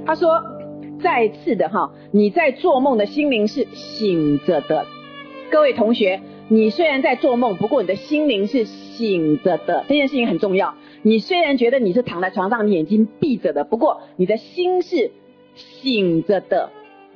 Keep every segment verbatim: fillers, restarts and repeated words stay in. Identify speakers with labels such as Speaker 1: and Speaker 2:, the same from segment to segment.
Speaker 1: 他说再次的哈，你在做梦的心灵是醒着的。各位同学，你虽然在做梦，不过你的心灵是醒着的，这件事情很重要。你虽然觉得你是躺在床上，你眼睛闭着的，不过你的心是醒着的。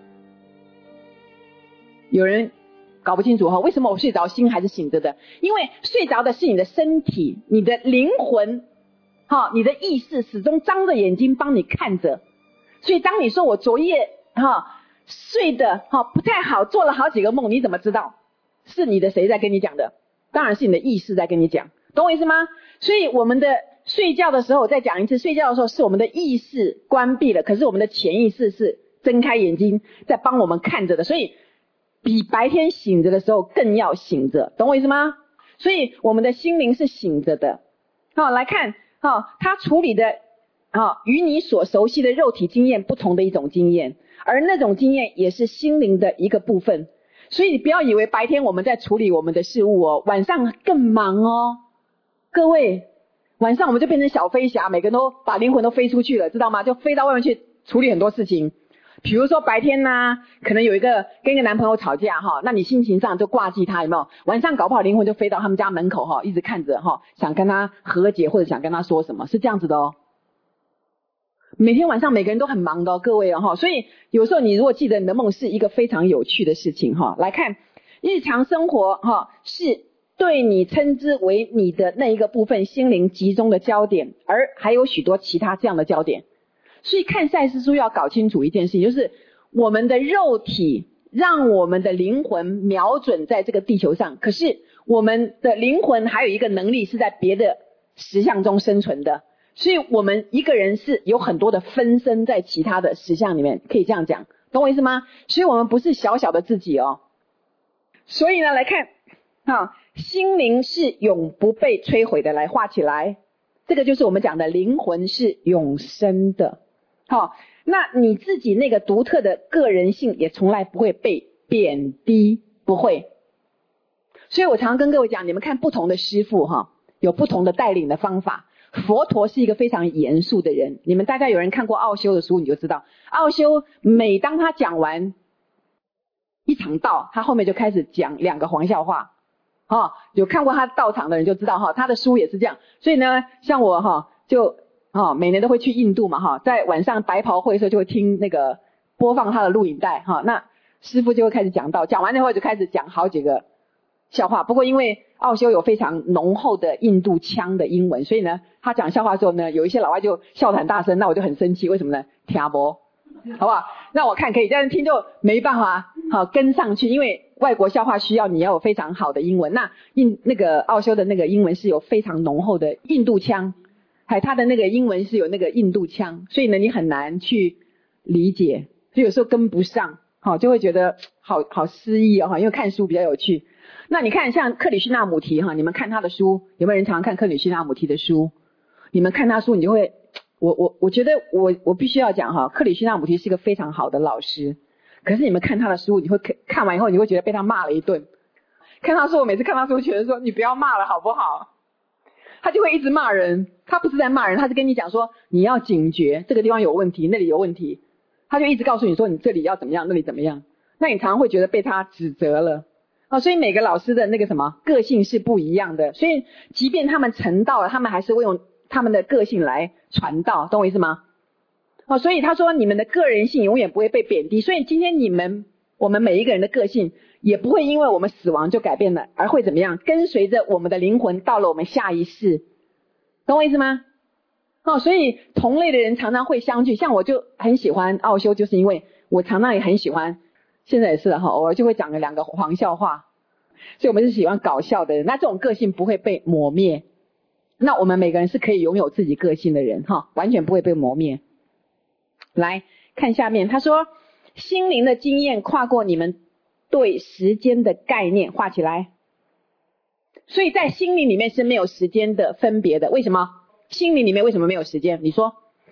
Speaker 1: 有人搞不清楚哈，为什么我睡着心还是醒着的？因为睡着的是你的身体，你的灵魂，哈，你的意识始终张着眼睛帮你看着。所以当你说我昨夜哈睡的哈不太好，做了好几个梦，你怎么知道是你的谁在跟你讲的？当然是你的意识在跟你讲，懂我意思吗？所以我们的睡觉的时候，我再讲一次，睡觉的时候是我们的意识关闭了，可是我们的潜意识是睁开眼睛在帮我们看着的，所以比白天醒着的时候更要醒着，懂我意思吗？所以我们的心灵是醒着的。好，来看好他处理的好与你所熟悉的肉体经验不同的一种经验，而那种经验也是心灵的一个部分。所以你不要以为白天我们在处理我们的事物哦，晚上更忙哦。各位，晚上我们就变成小飞侠，每个人都把灵魂都飞出去了，知道吗？就飞到外面去处理很多事情。比如说白天呢、啊，可能有一个跟一个男朋友吵架哈，那你心情上就挂记他，有没有？晚上搞不好灵魂就飞到他们家门口哈，一直看着哈，想跟他和解或者想跟他说什么，是这样子的哦。每天晚上每个人都很忙的哦，各位哦，所以有时候你如果记得你的梦是一个非常有趣的事情哈，来看日常生活哈，是对你称之为你的那一个部分心灵集中的焦点，而还有许多其他这样的焦点。所以看赛斯书要搞清楚一件事情，就是我们的肉体让我们的灵魂瞄准在这个地球上，可是我们的灵魂还有一个能力是在别的实相中生存的，所以我们一个人是有很多的分身在其他的实相里面，可以这样讲，懂我意思吗？所以我们不是小小的自己哦。所以呢，来看啊，心灵是永不被摧毁的，来画起来，这个就是我们讲的灵魂是永生的。好，那你自己那个独特的个人性也从来不会被贬低，不会。所以我常常跟各位讲，你们看不同的师父哈，有不同的带领的方法。佛陀是一个非常严肃的人，你们大家有人看过奥修的书，你就知道，奥修每当他讲完一场道，他后面就开始讲两个黄笑话。哈，有看过他道场的人就知道哈，他的书也是这样。所以呢，像我哈就。哦，每年都会去印度嘛哈，在晚上白袍会的时候就会听那个播放他的录影带哈，那师父就会开始讲道，讲完以后就开始讲好几个笑话。不过因为奥修有非常浓厚的印度腔的英文，所以呢他讲笑话的时候呢，有一些老外就笑得很大声，那我就很生气，为什么呢？听不好不好？让我看可以，但是听就没办法好跟上去，因为外国笑话需要你要有非常好的英文，那印那个奥修的那个英文是有非常浓厚的印度腔。还他的那个英文是有那个印度腔，所以呢你很难去理解，所以有时候跟不上，好就会觉得好好失意哦，因为看书比较有趣。那你看像克里希那穆提哈，你们看他的书，有没有人常常看克里希那穆提的书？你们看他书，你就会，我我我觉得我我必须要讲哈，克里希那穆提是一个非常好的老师，可是你们看他的书，你会看完以后你会觉得被他骂了一顿。看他书，我每次看他书，觉得说你不要骂了好不好？他就会一直骂人，他不是在骂人，他是跟你讲说你要警觉，这个地方有问题，那里有问题，他就一直告诉你说你这里要怎么样，那里怎么样，那你常常会觉得被他指责了啊。所以每个老师的那个什么个性是不一样的，所以即便他们成道了，他们还是会用他们的个性来传道，懂我意思吗？哦，所以他说你们的个人性永远不会被贬低，所以今天你们我们每一个人的个性也不会因为我们死亡就改变了，而会怎么样？跟随着我们的灵魂到了我们下一世，懂我意思吗？哦，所以同类的人常常会相聚，像我就很喜欢奥修，就是因为我常常也很喜欢，现在也是哈，偶尔就会讲了两个黄笑话，所以我们是喜欢搞笑的人，那这种个性不会被磨灭。那我们每个人是可以拥有自己个性的人哈，完全不会被磨灭。来看下面，他说心灵的经验跨过你们对时间的概念，画起来。所以在心灵里面是没有时间的分别的，为什么？心灵里面为什么没有时间？你说。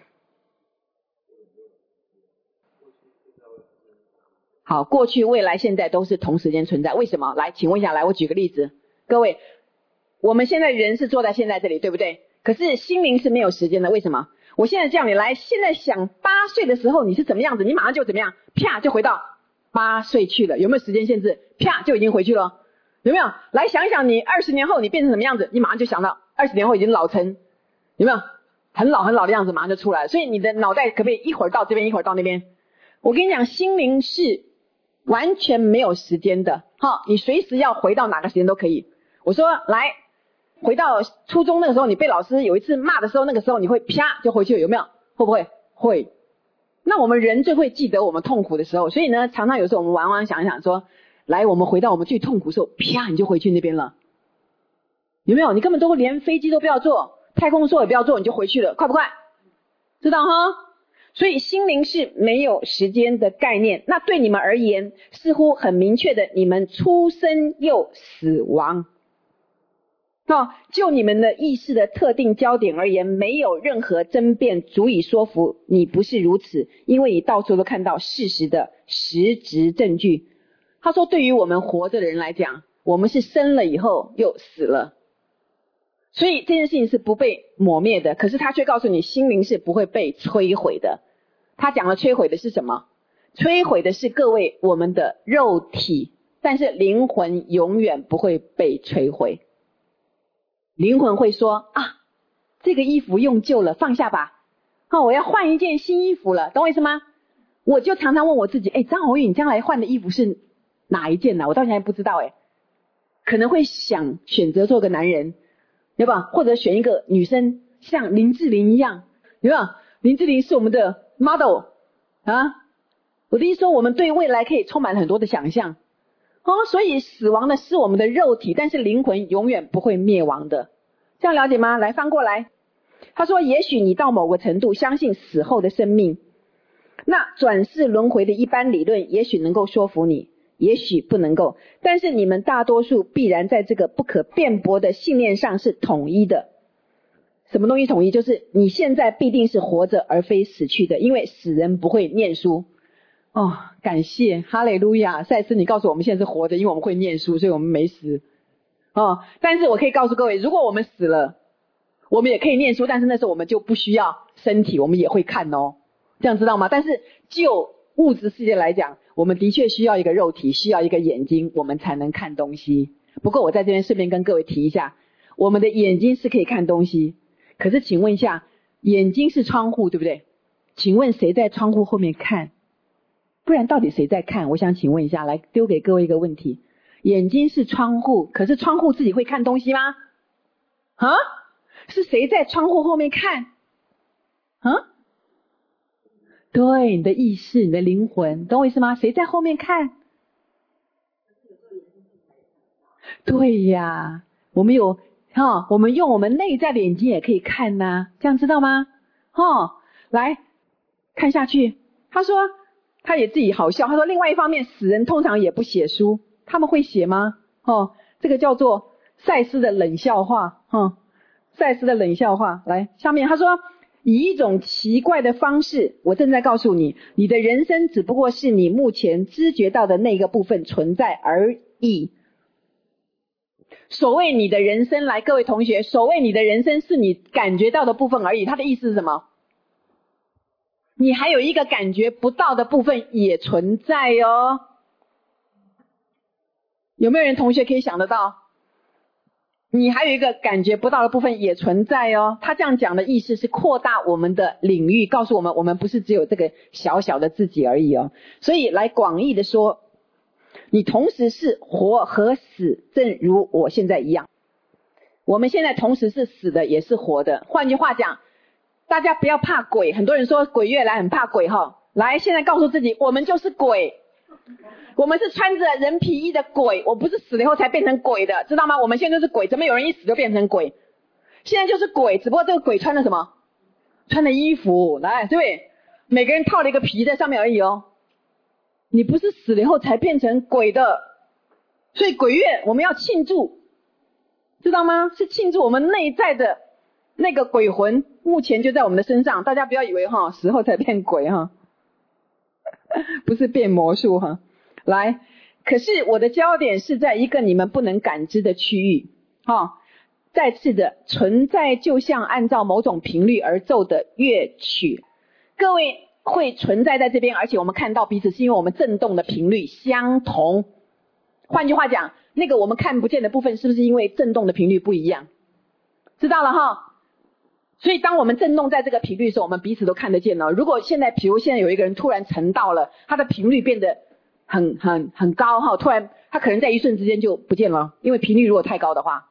Speaker 1: 好，过去、未来、现在都是同时间存在，为什么？来，请问一下，来，我举个例子，各位，我们现在人是坐在现在这里，对不对？可是心灵是没有时间的，为什么？ 我现在叫你来，现在想八岁的时候你是怎么样子，你马上就怎么样，啪就回到八岁去了，有没有时间限制？啪就已经回去了，有没有？来想一想，你二十年后你变成什么样子，你马上就想到二十年后已经老成，有没有？很老很老的样子马上就出来了。所以你的脑袋可不可以一会儿到这边一会儿到那边？我跟你讲，心灵是完全没有时间的，哈，你随时要回到哪个时间都可以。我说来回到初中那个时候，你被老师有一次骂的时候，那个时候你会啪就回去了，有没有？会不会？会。那我们人最会记得我们痛苦的时候，所以呢常常有时候我们玩玩想一想说，来我们回到我们最痛苦的时候，啪你就回去那边了，有没有？你根本都连飞机都不要坐，太空梭也不要坐，你就回去了，快不快？知道哈？所以心灵是没有时间的概念。那对你们而言似乎很明确的，你们出生又死亡，哦，就你们的意识的特定焦点而言，没有任何争辩足以说服你不是如此，因为你到处都看到事实的实质证据。他说对于我们活着的人来讲，我们是生了以后又死了，所以这件事情是不被抹灭的。可是他却告诉你心灵是不会被摧毁的。他讲了摧毁的是什么？摧毁的是各位我们的肉体，但是灵魂永远不会被摧毁。灵魂会说啊，这个衣服用旧了，放下吧，哦，我要换一件新衣服了，懂我意思吗？我就常常问我自己，哎，张宏宇，你将来换的衣服是哪一件呢？我到现在不知道，哎，可能会想选择做个男人，对吧？或者选一个女生，像林志玲一样，对吧？林志玲是我们的 model 啊。我的意思说，我们对未来可以充满很多的想象。哦，所以死亡的是我们的肉体，但是灵魂永远不会灭亡的，这样了解吗？来翻过来，他说也许你到某个程度相信死后的生命，那转世轮回的一般理论也许能够说服你，也许不能够，但是你们大多数必然在这个不可辩驳的信念上是统一的。什么东西统一？就是你现在必定是活着而非死去的，因为死人不会念书。哦，感谢哈利路亚，赛斯你告诉我们现在是活着，因为我们会念书，所以我们没死。哦，但是我可以告诉各位，如果我们死了，我们也可以念书，但是那时候我们就不需要身体，我们也会看哦，这样知道吗？但是就物质世界来讲，我们的确需要一个肉体，需要一个眼睛，我们才能看东西。不过我在这边顺便跟各位提一下，我们的眼睛是可以看东西，可是请问一下，眼睛是窗户对不对？请问谁在窗户后面看？不然到底谁在看？我想请问一下，来丢给各位一个问题，眼睛是窗户，可是窗户自己会看东西吗？啊？是谁在窗户后面看？啊？对，你的意识，你的灵魂，懂我意思吗？谁在后面看？对呀，我们有哈，我们用我们内在的眼睛也可以看呐、啊，这样知道吗？哈，来看下去，他说他也自己好笑，他说另外一方面，死人通常也不写书，他们会写吗？哦，这个叫做赛斯的冷笑话，哈，赛斯的冷笑话。来，下面他说，以一种奇怪的方式，我正在告诉你，你的人生只不过是你目前知觉到的那个部分存在而已。所谓你的人生，来各位同学，所谓你的人生是你感觉到的部分而已，他的意思是什么？你还有一个感觉不到的部分也存在哦。有没有人同学可以想得到？你还有一个感觉不到的部分也存在哦。他这样讲的意思是扩大我们的领域，告诉我们我们不是只有这个小小的自己而已哦。所以来广义的说，你同时是活和死，正如我现在一样。我们现在同时是死的也是活的。换句话讲，大家不要怕鬼，很多人说鬼月来很怕鬼哈。来，现在告诉自己，我们就是鬼，我们是穿着人皮衣的鬼，我不是死了以后才变成鬼的，知道吗？我们现在就是鬼，怎么有人一死就变成鬼？现在就是鬼，只不过这个鬼穿了什么？穿了衣服，来，对不对？每个人套了一个皮在上面而已哦。你不是死了以后才变成鬼的，所以鬼月我们要庆祝，知道吗？是庆祝我们内在的那个鬼魂目前就在我们的身上，大家不要以为哈死后才变鬼哈，不是变魔术哈。来，可是我的焦点是在一个你们不能感知的区域哈， 再次的，存在就像按照某种频率而奏的乐曲。各位会存在在这边，而且我们看到彼此是因为我们振动的频率相同。换句话讲，那个我们看不见的部分是不是因为振动的频率不一样？知道了哈。所以当我们振动在这个频率的时候，我们彼此都看得见了。如果现在比如现在有一个人突然沉到了，他的频率变得很很很高哈，突然他可能在一瞬之间就不见了，因为频率如果太高的话。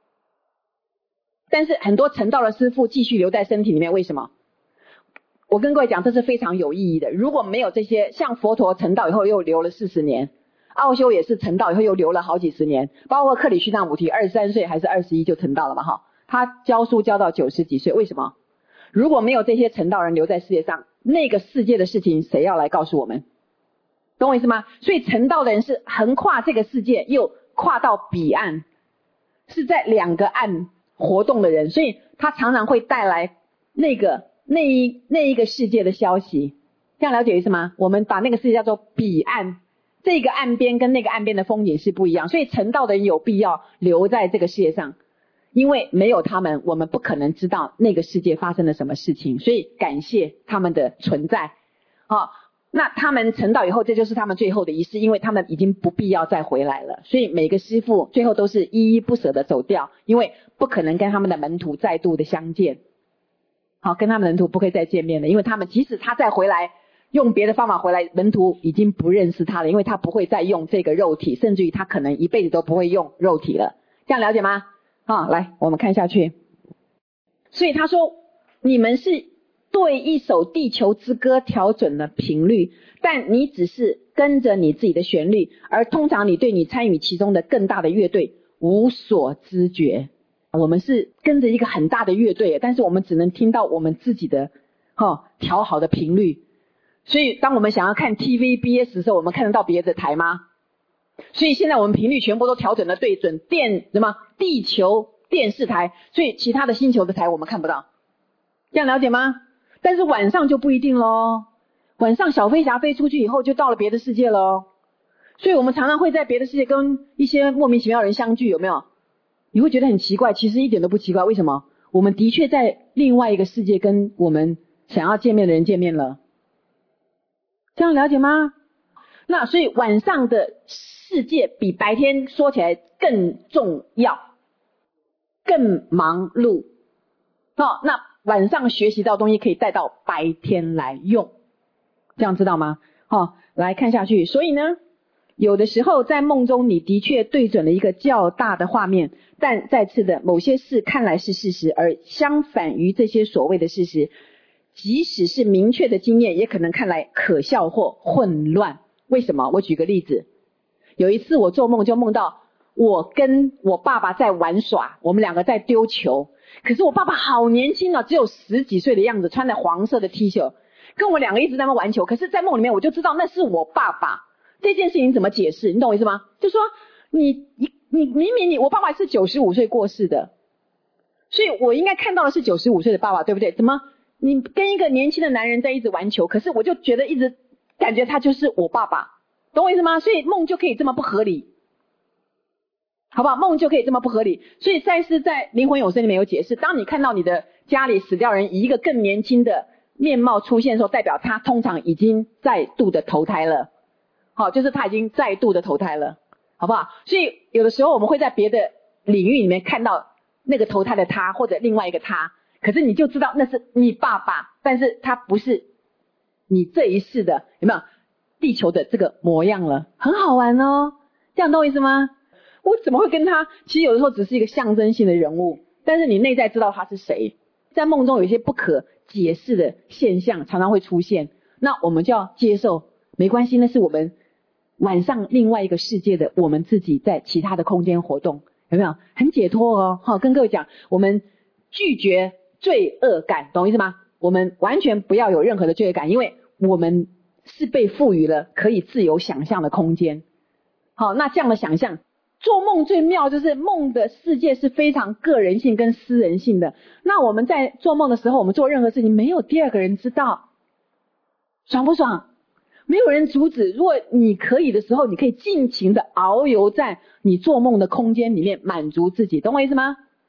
Speaker 1: 但是很多成道的师父继续留在身体里面，为什么？我跟各位讲，这是非常有意义的。如果没有这些，像佛陀成道以后又留了四十年，奥修也是成道以后又留了好几十年，包括克里希那穆提二十三岁还是二十一就成道了嘛哈，他教书教到九十几岁，为什么？如果没有这些成道人留在世界上，那个世界的事情谁要来告诉我们？懂我意思吗？所以成道的人是横跨这个世界又跨到彼岸，是在两个岸活动的人，所以他常常会带来那个那一那一个世界的消息。这样了解意思吗？我们把那个世界叫做彼岸，这个岸边跟那个岸边的风景是不一样，所以成道的人有必要留在这个世界上，因为没有他们，我们不可能知道那个世界发生了什么事情，所以感谢他们的存在。好，那他们成道以后，这就是他们最后的仪式，因为他们已经不必要再回来了，所以每个师父最后都是依依不舍的走掉，因为不可能跟他们的门徒再度的相见。好，跟他们门徒不会再见面了，因为他们即使他再回来用别的方法回来，门徒已经不认识他了，因为他不会再用这个肉体，甚至于他可能一辈子都不会用肉体了。这样了解吗？好，来我们看下去。所以他说，你们是对一首地球之歌调准了频率，但你只是跟着你自己的旋律，而通常你对你参与其中的更大的乐队无所知觉。我们是跟着一个很大的乐队，但是我们只能听到我们自己的哦调好的频率。所以当我们想要看 T V B S 的时候，我们看得到别的台吗？所以现在我们频率全部都调整的对准电什么地球电视台，所以其他的星球的台我们看不到。这样了解吗？但是晚上就不一定咯，晚上小飞侠飞出去以后就到了别的世界咯，所以我们常常会在别的世界跟一些莫名其妙的人相聚，有没有？你会觉得很奇怪，其实一点都不奇怪。为什么？我们的确在另外一个世界跟我们想要见面的人见面了。这样了解吗？那所以晚上的世界比白天说起来更重要，更忙碌。哦，那晚上学习到东西可以带到白天来用，这样知道吗？哦，来看下去。所以呢，有的时候在梦中你的确对准了一个较大的画面，但再次的某些事看来是事实，而相反于这些所谓的事实，即使是明确的经验也可能看来可笑或混乱。为什么？我举个例子，有一次我做梦就梦到我跟我爸爸在玩耍，我们两个在丢球，可是我爸爸好年轻啊，只有十几岁的样子，穿着黄色的 T 恤，跟我两个一直在那玩球，可是在梦里面我就知道那是我爸爸。这件事情怎么解释？你懂我意思吗？就说你你你明明你我爸爸是九十五岁过世的，所以我应该看到的是九十五岁的爸爸，对不对？怎么你跟一个年轻的男人在一直玩球，可是我就觉得一直感觉他就是我爸爸，懂我意思吗？所以梦就可以这么不合理，好不好？梦就可以这么不合理。所以赛斯在灵魂永生里面有解释，当你看到你的家里死掉人以一个更年轻的面貌出现的时候，代表他通常已经再度的投胎了。好，就是他已经再度的投胎了，好不好？所以有的时候我们会在别的领域里面看到那个投胎的他或者另外一个他，可是你就知道那是你爸爸，但是他不是你这一世的有没有地球的这个模样了，很好玩哦。这样懂我意思吗？我怎么会跟他，其实有的时候只是一个象征性的人物，但是你内在知道他是谁。在梦中有一些不可解释的现象常常会出现，那我们就要接受，没关系，那是我们晚上另外一个世界的我们自己在其他的空间活动，有没有很解脱哦？好，跟各位讲，我们拒绝罪恶感，懂我意思吗？我们完全不要有任何的罪恶感，因为我们是被赋予了可以自由想象的空间。好，那这样的想象，做梦最妙就是梦的世界是非常个人性跟私人性的。那我们在做梦的时候，我们做任何事情没有第二个人知道，爽不爽？没有人阻止。如果你可以的时候，你可以尽情的遨游在你做梦的空间里面，满足自己，懂我意思吗？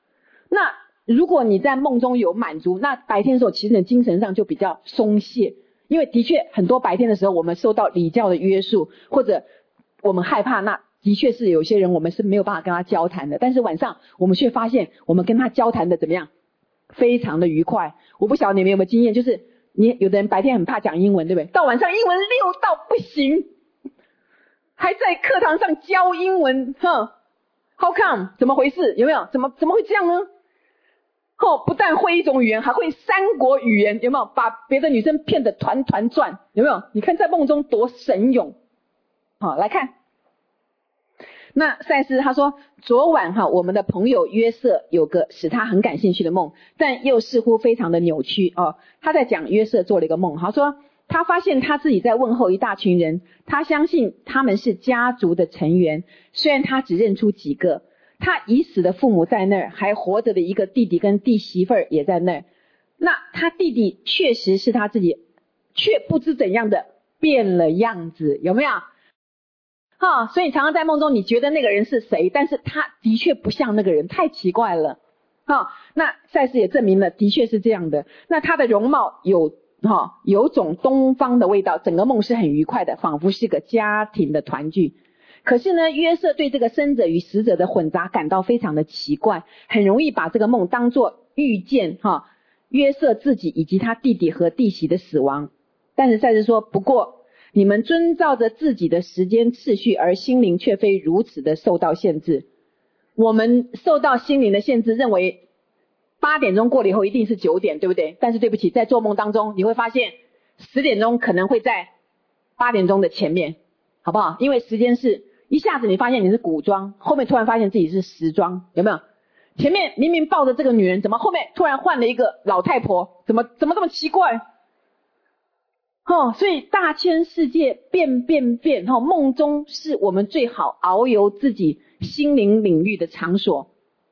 Speaker 1: 那如果你在梦中有满足，那白天的时候其实你精神上就比较松懈，因为的确很多白天的时候我们受到礼教的约束，或者我们害怕，那的确是有些人我们是没有办法跟他交谈的，但是晚上我们却发现我们跟他交谈的怎么样，非常的愉快。我不晓得你们有没有经验，就是你有的人白天很怕讲英文，对不对？到晚上英文溜到不行，还在课堂上教英文，哼 ，How come？ 怎么回事？有没有？怎么怎么会这样呢？哦，不但会一种语言，还会三国语言，有没有？把别的女生骗得团团转，有没有？你看在梦中多神勇。好，来看。那赛斯他说，昨晚哈，我们的朋友约瑟有个使他很感兴趣的梦，但又似乎非常的扭曲哦。他在讲约瑟做了一个梦，他说他发现他自己在问候一大群人，他相信他们是家族的成员，虽然他只认出几个。他已死的父母在那儿，还活着的一个弟弟跟弟媳妇儿也在那儿。那他弟弟确实是他自己，却不知怎样的变了样子，有没有？哈、哦，所以常常在梦中你觉得那个人是谁，但是他的确不像那个人，太奇怪了。哈、哦，那赛斯也证明了的确是这样的。那他的容貌有哈、哦、有种东方的味道，整个梦是很愉快的，仿佛是个家庭的团聚。可是呢，约瑟对这个生者与死者的混杂感到非常的奇怪，很容易把这个梦当作预见哈约瑟自己以及他弟弟和弟媳的死亡。但是赛斯说，不过你们遵照着自己的时间次序，而心灵却非如此的受到限制。我们受到心灵的限制，认为八点钟过了以后一定是九点，对不对？但是对不起，在做梦当中你会发现十点钟可能会在八点钟的前面，好不好？因为时间是一下子你发现你是古装，后面突然发现自己是时装，有没有？前面明明抱着这个女人，怎么后面突然换了一个老太婆？怎么怎么这么奇怪？哦，所以大千世界变变变，哦，梦中是我们最好遨游自己心灵领域的场所。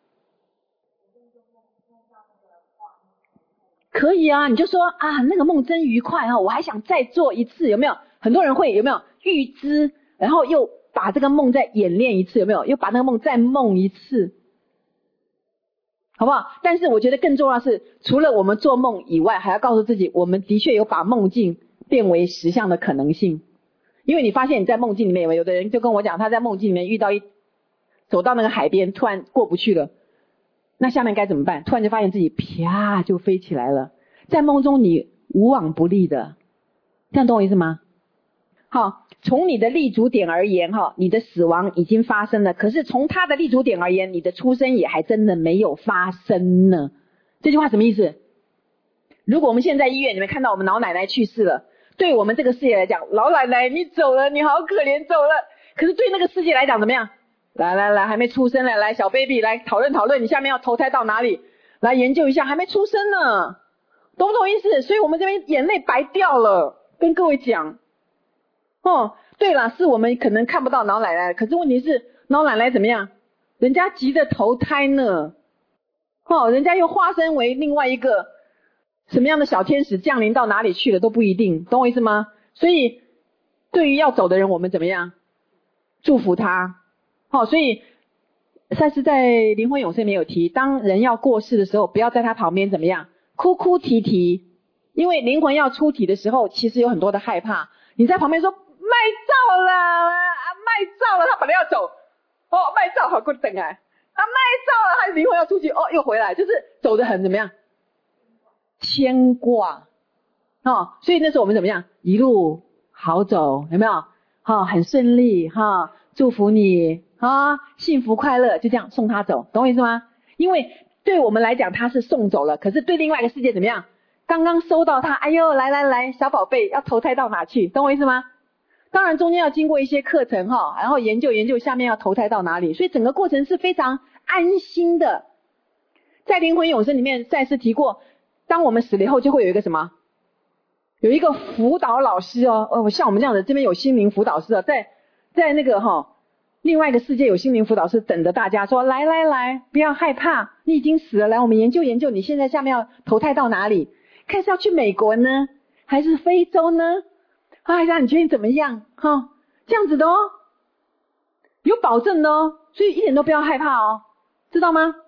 Speaker 1: 可以啊，你就说啊，那个梦真愉快啊，我还想再做一次，有没有？很多人会有没有预知，然后又把这个梦再演练一次，有没有？又把那个梦再梦一次，好不好？但是我觉得更重要的是，除了我们做梦以外，还要告诉自己，我们的确有把梦境变为实相的可能性。因为你发现你在梦境里面，有没有？有的人就跟我讲，他在梦境里面遇到一走到那个海边，突然过不去了，那下面该怎么办？突然就发现自己啪就飞起来了。在梦中你无往不利的，这样懂我意思吗？好，从你的立足点而言，哈，你的死亡已经发生了。可是从他的立足点而言，你的出生也还真的没有发生呢。这句话什么意思？如果我们现在医院里面看到我们老奶奶去世了，对我们这个世界来讲，老奶奶你走了，你好可怜，走了。可是对那个世界来讲怎么样？来来来，还没出生了，来小 baby 来讨论讨论，你下面要投胎到哪里？来研究一下，还没出生呢，懂不懂意思？所以我们这边眼泪白掉了，跟各位讲。哦，对了，是我们可能看不到老奶奶，可是问题是老奶奶怎么样？人家急着投胎呢，哦，人家又化身为另外一个什么样的小天使降临到哪里去了都不一定，懂我意思吗？所以对于要走的人，我们怎么样？祝福他。哦，所以赛斯在灵魂永生里面有提，当人要过世的时候，不要在他旁边怎么样？哭哭啼啼，因为灵魂要出体的时候，其实有很多的害怕。你在旁边说卖照了啊，卖照了，他本来要走，哦，卖照好过等啊，啊，卖照了，他灵魂要出去，哦，又回来，就是走得很怎么样？牵挂，哦，所以那时候我们怎么样？一路好走，有没有？哈、哦，很顺利哈、哦，祝福你啊，幸福快乐，就这样送他走，懂我意思吗？因为对我们来讲他是送走了，可是对另外一个世界怎么样？刚刚收到他，哎呦，来来来，小宝贝要投胎到哪去？懂我意思吗？当然中间要经过一些课程哈，然后研究研究下面要投胎到哪里，所以整个过程是非常安心的。在灵魂永生里面赛斯提过，当我们死了以后就会有一个什么？有一个辅导老师哦，哦，像我们这样的这边有心灵辅导师啊，在在那个哈另外一个世界有心灵辅导师等着大家说，来来来，不要害怕，你已经死了，来我们研究研究你现在下面要投胎到哪里。看是要去美国呢，还是非洲呢？哎呀，你决定怎么样？哈，这样子的哦，有保证的哦，所以一点都不要害怕哦，知道吗？